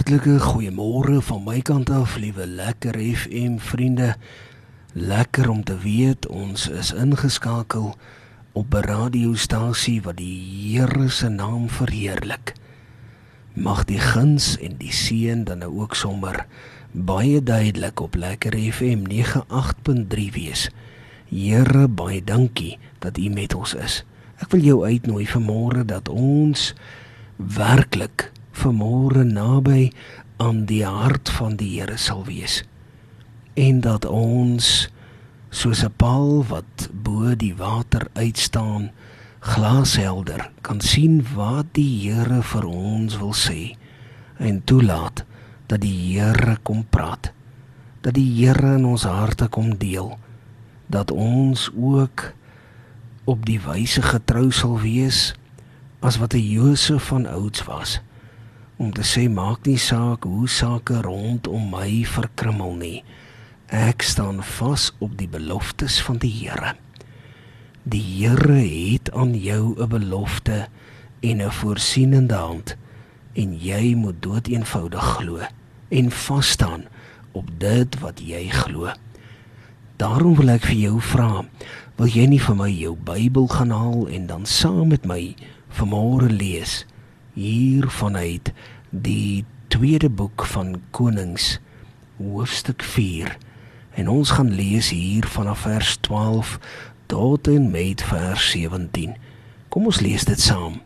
Hartlike goeiemôre van my kant af, liewe Lekker FM vriende. Lekker om te weet, ons is ingeskakel op 'n radiostasie wat die Here se naam verheerlik. Mag die guns en die seën dan nou ook sommer baie duidelik op Lekker FM 98.3 wees. Here, baie dankie dat U met ons is. Ek wil jou uitnooi vanmôre dat ons werklik vanmôre naby aan die hart van die Here sal wees. En dat ons, soos 'n paal wat bo die water uitstaan, glashelder kan sien wat die Here vir ons wil sê. En toelaat dat die Here kom praat. Dat die Here in ons harte kom deel. Dat ons ook op die wyse getrou sal wees, as wat 'n Josef van ouds was. Om te sê, maak nie saak hoe sake rondom my verkrummel nie. Ek staan vas op die beloftes van die Here. Die Here het aan jou 'n belofte en 'n voorsienende hand, en jy moet doeteenvoudig glo en vas staan op dit wat jy glo. Daarom wil ek vir jou vra, wil jy nie vir my jou Bybel gaan haal en dan saam met my vanmôre lees, hier vanuit die tweede boek van Konings, hoofstuk 4, en ons gaan lees hier vanaf vers 12 tot en met vers 17. Kom ons lees dit saam.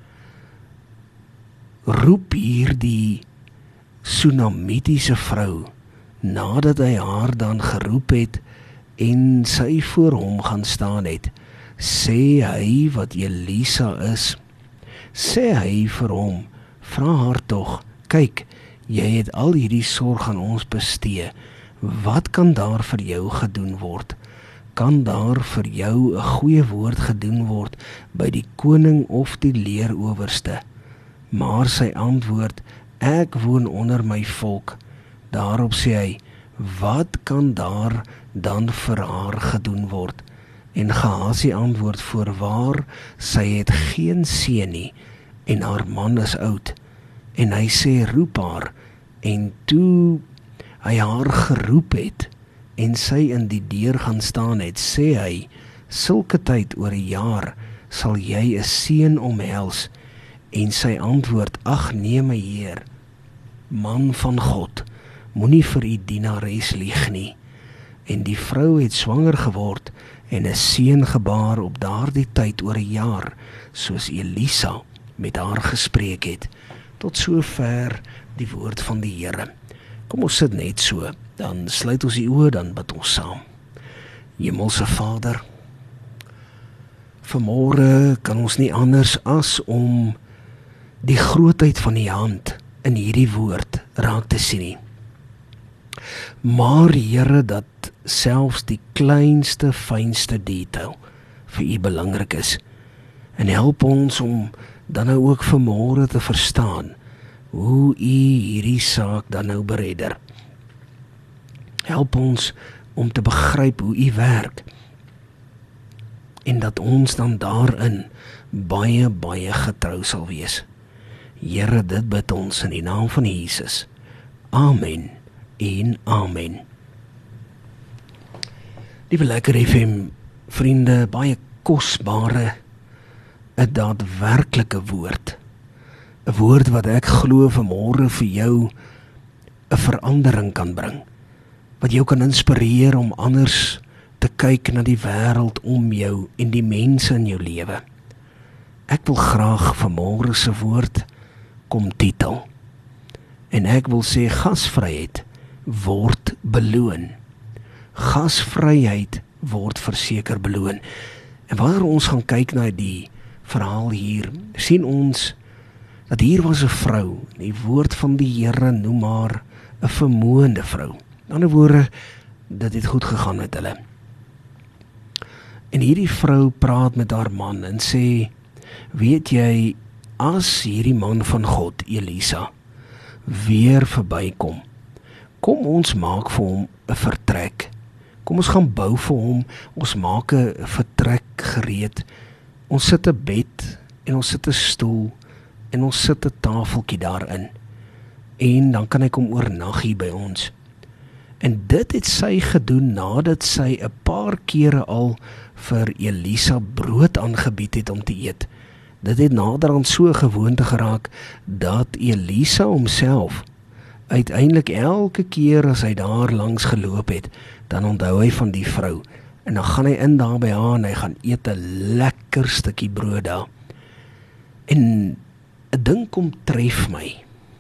Roep hier die Sunamitiese vrou, nadat hy haar dan geroep het, en sy voor hom gaan staan het, sê hy wat Elisa is. Sê hy vir hom, vra haar tog, kyk, jy het al hierdie sorg aan ons bestee, wat kan daar vir jou gedoen word? Kan daar vir jou 'n goeie woord gedoen word by die koning of die leerowerste? Maar sy antwoord, ek woon onder my volk. Daarop sê hy, wat kan daar dan vir haar gedoen word? En Gehasie antwoord, voorwaar, sy het geen seun nie, en haar man is oud. En hy sê, roep haar. En toe hy haar geroep het, en sy in die deur gaan staan het, sê hy, sulke tyd oor 'n jaar sal jy 'n seun omhels. En sy antwoord, ag nee my Heer, man van God, moenie vir u dienares lieg nie. En die vrou het swanger geword, en 'n seun gebaar op daardie tyd oor 'n jaar, soos Elisa met haar gespreek het. Tot sover die woord van die Here. Kom ons sit net so, dan sluit ons die oë, dan bid ons saam. Hemelse Vader, vanmôre kan ons nie anders as om die grootheid van die hand in hierdie woord raak te sien nie. Maar Here, dat selfs die kleinste, fynste detail vir u belangrik is. En help ons om dan nou ook vanmôre te verstaan hoe u hierdie saak dan nou beredder. Help ons om te begryp hoe u werk, en dat ons dan daarin baie, baie getrou sal wees. Here, dit bid ons in die naam van Jesus. Amen en amen. Liewe Lekker FM vriende, baie kosbare, 'n daadwerklike woord. 'n Woord wat ek glo vanmôre vir jou 'n verandering kan bring. Wat jou kan inspireer om anders te kyk na die wêreld om jou en die mense in jou lewe. Ek wil graag vanmôre se woord kom titel. En ek wil sê, gasvryheid word beloon. Gasvryheid word verseker beloon. En wanneer ons gaan kyk na die verhaal hier, sien ons dat hier was 'n vrou, die woord van die Here noem haar 'n vermoënde vrou. In ander woorde, dit het goed gegaan met hulle. En hierdie vrou praat met haar man en sê, weet jy, as hierdie man van God, Elisa, weer verbykom, kom ons maak vir hom 'n vertrek. Kom ons gaan bou vir hom, ons maak 'n vertrek gereed. Ons sit 'n bed en ons sit 'n stoel en ons sit 'n tafeltjie daarin. en dan kan hy kom oornag hier by ons. En dit het sy gedoen nadat sy 'n paar kere al vir Elisa brood aangebied het om te eet. Dit het naderhand so gewoonte geraak dat Elisa homself uiteindelik elke keer as hy daar langs geloop het, dan onthou hy van die vrou. En dan gaan hy in daar by haar en hy gaan eet 'n lekker stukkie brood daar. En 'n ding kom tref my.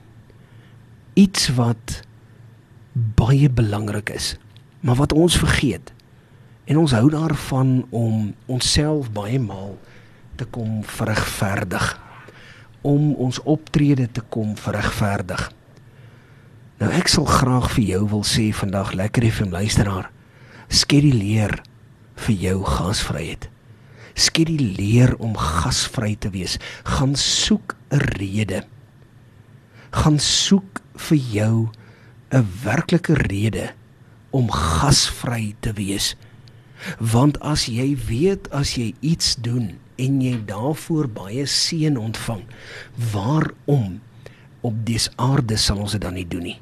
Iets wat baie belangrik is, maar wat ons vergeet. En ons hou daarvan om onsself baie maal te kom verregverdig, om ons optrede te kom verregverdig. Nou ek sal graag vir jou wil sê vandag, Lekker FM luisteraar, skeduleer vir jou gasvryheid. Skeduleer om gasvry te wees. Gaan soek 'n rede. Gaan soek vir jou 'n werklike rede om gasvry te wees. Want as jy weet, as jy iets doen en jy daarvoor baie seën ontvang, waarom op dese aarde sal ons dit dan nie doen nie?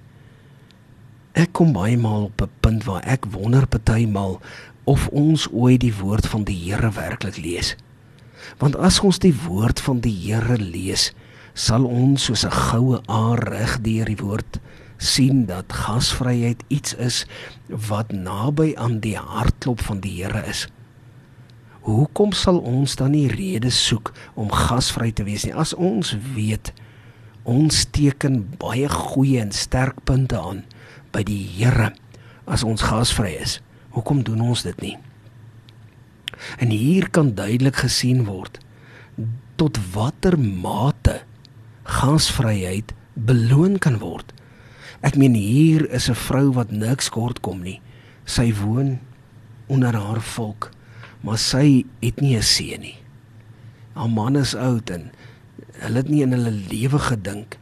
Ek kom baie maal op 'n punt waar ek wonder partymal of ons ooit die woord van die Here werklik lees. Want as ons die woord van die Here lees, sal ons soos 'n goue aar reg deur die woord sien dat gasvryheid iets is wat naby aan die hartklop van die Here is. Hoekom sal ons dan nie redes soek om gasvry te wees nie, as ons weet, ons teken baie goeie en sterk punte aan by die Here as ons gasvry is? Hoekom doen ons dit nie? En hier kan duidelik gesien word tot watter mate gasvryheid beloon kan word. Ek meen, hier is 'n vrou wat niks kort kom nie. Sy woon onder haar volk, maar sy het nie 'n seun nie. Haar man is oud en hulle het nie in hulle lewe gedink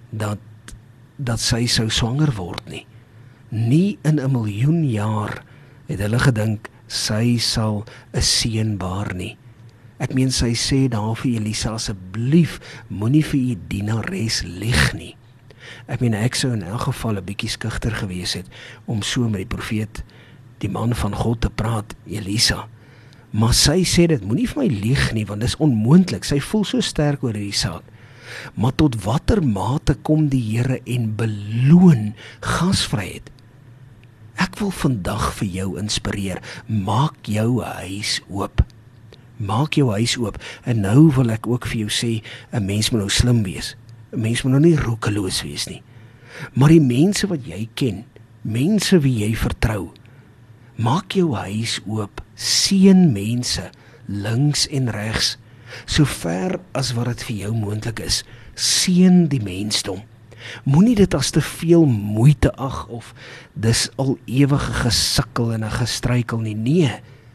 dat sy sou swanger word nie. Nie in 'n miljoen jaar het hulle gedink sy sal 'n seun baar nie. Ek meen, sy sê daar vir Elisa, asseblief, moenie vir u dienares lieg nie. Ek meen, ek sou in elk geval 'n bietjie skugter gewees het om so met die profeet, die man van God, te praat, Elisa. Maar sy sê dit, moenie vir my lieg nie, want dis onmoontlik. Sy voel so sterk oor hierdie saak. Maar tot watter mate kom die Here en beloon gasvryheid? Ek wil vandag vir jou inspireer, maak jou huis oop. Maak jou huis oop. En nou wil ek ook vir jou sê, 'n mens moet nou slim wees. 'n Mens moet nou nie roekeloos wees nie. Maar die mense wat jy ken, mense wie jy vertrou, maak jou huis oop, seën mense, links en regs, so ver as wat dit vir jou moontlik is, seën die mensdom. Moenie dit as te veel moeite ag of dis al ewige gesukkel en 'n gestruikel nie. Nee,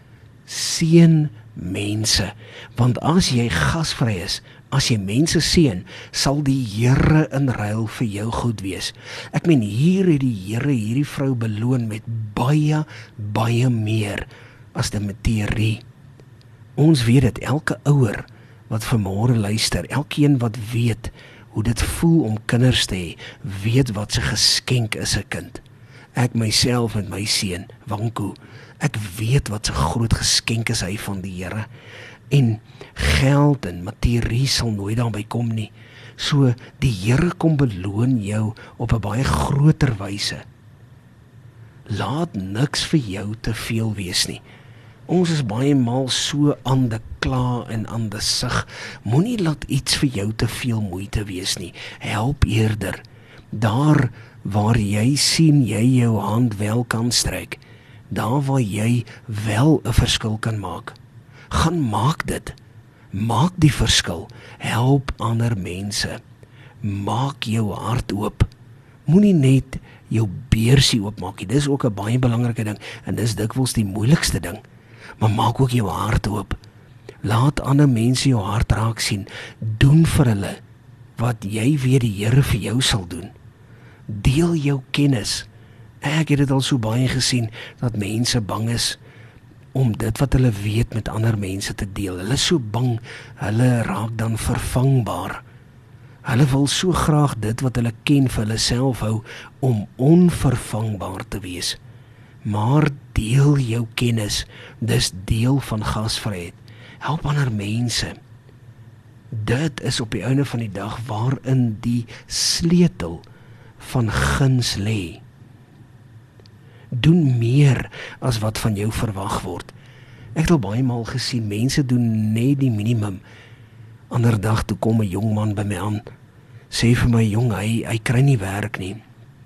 seën mense, want as jy gasvry is, as jy mense seën, sal die Here in ruil vir jou goed wees. Ek meen, hier het die Here hierdie vrou beloon met baie, baie meer as die materie. Ons weet dit, elke ouer wat vanmôre luister, elkeen wat weet hoe dit voel om kinders te hê, weet wat se geskenk is 'n kind. Ek myself met my seun, Wanko, ek weet wat 'n groot geskenk is hy van die Here. En geld en materie sal nooit daarby kom nie. So die Here kom beloon jou op 'n baie groter wyse. Laat niks vir jou te veel wees nie. Ons is baie maal so aan die kla en aan die sug. Moenie laat iets vir jou te veel moeite wees nie. Help eerder. Daar waar jy sien jy jou hand wel kan strek, daar waar jy wel 'n verskil kan maak, gaan maak dit. Maak die verskil. Help ander mense. Maak jou hart oop. Moenie net jou beursie oopmaak nie. Dis ook 'n baie belangrike ding en dis dikwels die moeilikste ding. Maar maak ook jou hart oop. Laat ander mense jou hart raak sien. Doen vir hulle wat jy weet die Here vir jou sal doen. Deel jou kennis. Ek het dit al so baie gesien dat mense bang is om dit wat hulle weet met ander mense te deel. Hulle is so bang, hulle raak dan vervangbaar. Hulle wil so graag dit wat hulle ken vir hulle self hou om onvervangbaar te wees. Maar deel jou kennis, dis deel van gasvryheid. Help ander mense. Dit is op die einde van die dag waarin die sleutel van guns lê. Doen meer as wat van jou verwag word. Ek het al baie maal gesien, mense doen net die minimum. Ander dag toe kom 'n jong man by my aan, sê vir my, jong, hy kry nie werk nie.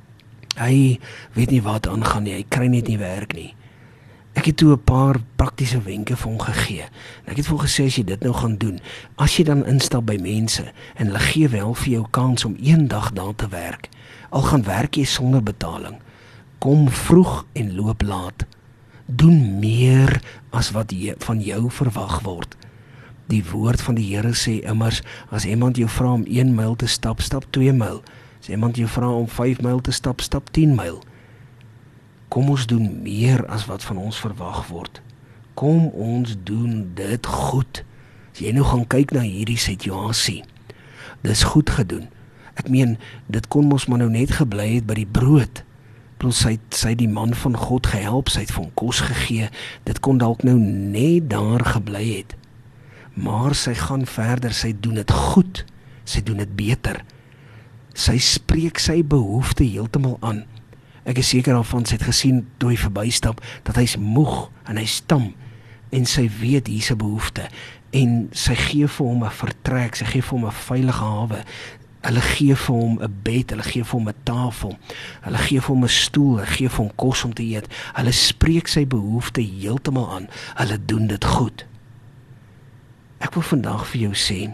Hy weet nie wat aangaan nie, hy kry net nie werk nie. Ek het toe 'n paar praktiese wenke vir hom gegee. En ek het vir hom gesê, as jy dit nou gaan doen, as jy dan instap by mense, en hulle gee wel vir jou kans om een dag daar te werk, al gaan werk jy sonder betaling, kom vroeg en loop laat. Doen meer as wat van jou verwag word. Die woord van die Here sê immers, as iemand jou vra om 1 myl te stap, stap 2 myl. As iemand jou vra om 5 myl te stap, stap 10 myl. Kom ons doen meer as wat van ons verwag word. Kom ons doen dit goed. As jy nou gaan kyk na hierdie situasie, dis goed gedoen. Ek meen, dit kon mos maar nou net gebly het by die brood. Sy die man van God gehelp, sy het vir hom kos gegee, dit kon dalk nou net daar gebly het. Maar sy gaan verder, sy doen dit goed, sy doen dit beter. Sy spreek sy behoefte heeltemal aan. Ek is seker daarvan, sy het gesien toe hy verbystap, dat hy's moeg en hy's tam, en sy weet hier's 'n behoefte, en sy gee vir hom 'n vertrek, sy gee vir hom 'n veilige hawe. Hulle gee vir hom 'n bed, hulle gee vir hom 'n tafel, hulle gee vir hom 'n stoel, hulle gee vir hom kos om te eet. Hulle spreek sy behoefte heeltemal aan. Hulle doen dit goed. Ek wil vandag vir jou sê,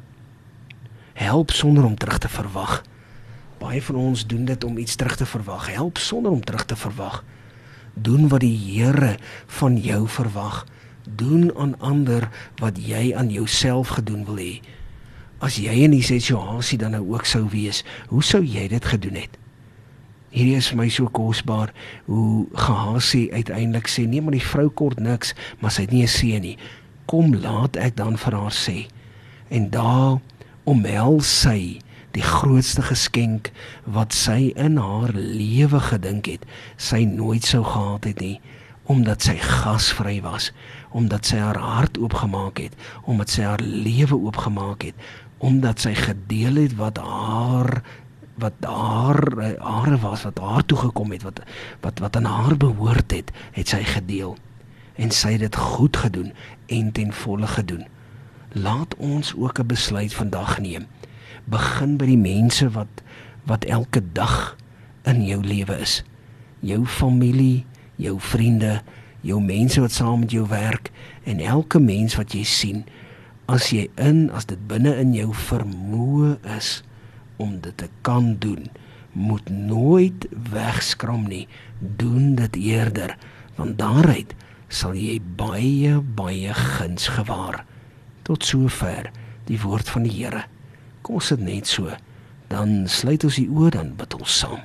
help sonder om terug te verwag. Baie van ons doen dit om iets terug te verwag. Help sonder om terug te verwag. Doen wat die Here van jou verwag. Doen aan ander wat jy aan jouself gedoen wil hê. As jy in die situasie dan nou ook sou wees, hoe sou jy dit gedoen het? Hierdie is vir my so kosbaar, hoe Gehasie uiteindelik sê, nee, maar die vrou kort niks, maar sy het nie 'n seun nie. Kom, laat ek dan vir haar sê. En daar omhels sy die grootste geskenk wat sy in haar lewe gedink het, sy nooit sou gehad het nie, omdat sy gasvry was, omdat sy haar hart oopgemaak het, omdat sy haar lewe oopgemaak het, omdat sy gedeel het wat haar was, wat haar toegekom het, wat aan haar behoort het sy gedeel. En sy het dit goed gedoen en ten volle gedoen. Laat ons ook 'n besluit vandag neem. Begin by die mense wat elke dag in jou lewe is. Jou familie, jou vriende, jou mense wat saam met jou werk, en elke mens wat jy sien, as dit binne in jou vermoë is om dit te kan doen, moet nooit wegskram nie. Doen dit eerder, want daaruit sal jy baie, baie guns gewaar. Tot sover die woord van die Here. Kom ons sit net so, dan sluit ons die oë, dan bid ons saam.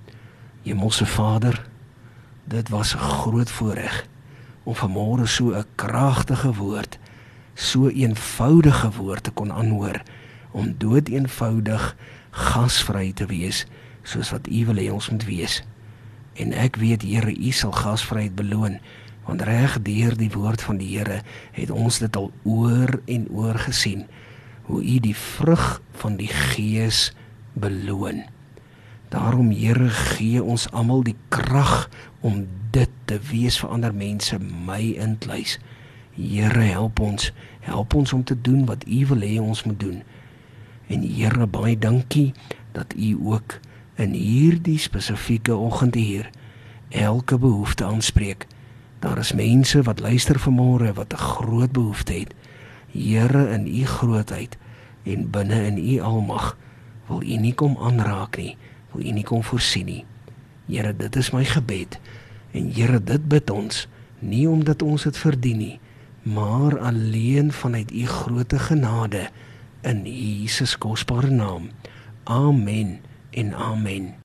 Hemelse Vader, dit was 'n groot voorreg om vanmôre so 'n kragtige woord, so eenvoudige woord te kon aanhoor, om doodeenvoudig gasvry te wees, soos wat U wil hê ons moet wees. En ek weet, Here, U sal gasvryheid beloon, want reg deur die woord van die Here het ons dit al oor en oor gesien, hoe U die vrug van die Gees beloon. Daarom, Here, gee ons almal die krag om dit te wees vir ander mense, my intluis. Here, help ons om te doen wat U wil hê ons moet doen. En Here, baie dankie dat U ook in hierdie spesifieke oggend hier elke behoefte aanspreek. Daar is mense wat luister vanmôre wat 'n groot behoefte het. Here, in U grootheid en binne in U almag wil U nie kom aanraak nie, wil U nie kom voorsien nie. Here, dit is my gebed. En Here, dit bid ons, nie omdat ons dit verdien nie, maar alleen vanuit U groote genade, in Jesus kosbare naam. Amen en amen.